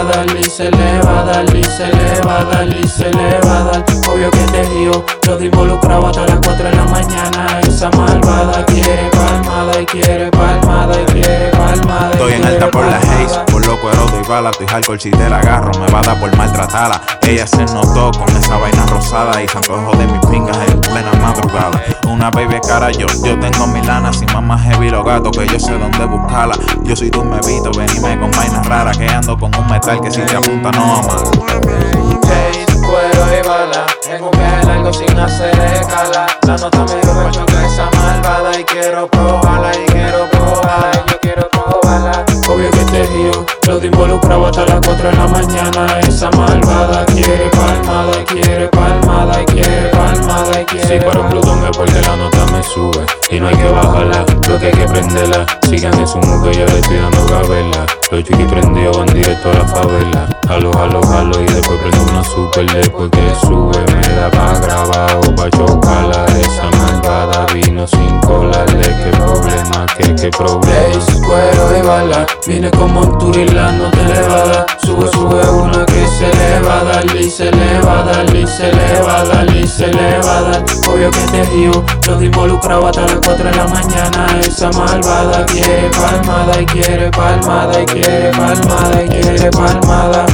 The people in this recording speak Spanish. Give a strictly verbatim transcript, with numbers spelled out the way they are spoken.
a dar, y se le va a dar, y se le va a dar, y se le va a dar. Obvio que te río, los involucraba hasta las cuatro de la mañana. Esa malvada quiere palmada y quiere palmada y quiere palmada. Estoy en alta por la haze, por loco eroto y bala. Estoy hardcore si te la agarro, me va a dar por maltratarla. Ella se notó con esa vaina rosada y se antojó de mis pingas en plena madrugada. Una baby cara yo, yo tengo mi lana. Sin mamá heavy los gatos que yo sé dónde buscarla. Yo soy tu mebito, venime con vainas raras. Que ando con un metal que si te apunta no ama. Hey, cuero y bala, en un viaje largo sin hacer escala. La nota me dio pecho que esa malvada y quiero probarla y quiero probarla y yo quiero probarla. Obvio que te río, los involucraba hasta las cuatro de la mañana. Esa malvada quiere palmada y quiere palmada y quiere palmada y quiere. Si paro Plutón es porque la nota me sube y no hay que bajarla, lo que hay que prenderla. Sigan en su mujer, yo le estoy dando gabela. Los chiquis prendidos van directo a la favela. Jalo, jalo, jalo y después prendo una super. Después que sube me da pa' grabar o pa' chocarla. Esa malvada vino sin colarle. Qué problema, que qué problema. Blaze, cuero y bala, vine como un turilán, no te le va a dar. Sube, sube una que se le va a dar, y se le va a dar, y se le va a dar, y se le va a dar. Obvio que te río, los involucraba hasta las cuatro de la mañana. Esa malvada quiere palmada y quiere palmada y quiere palmada y quiere palmada.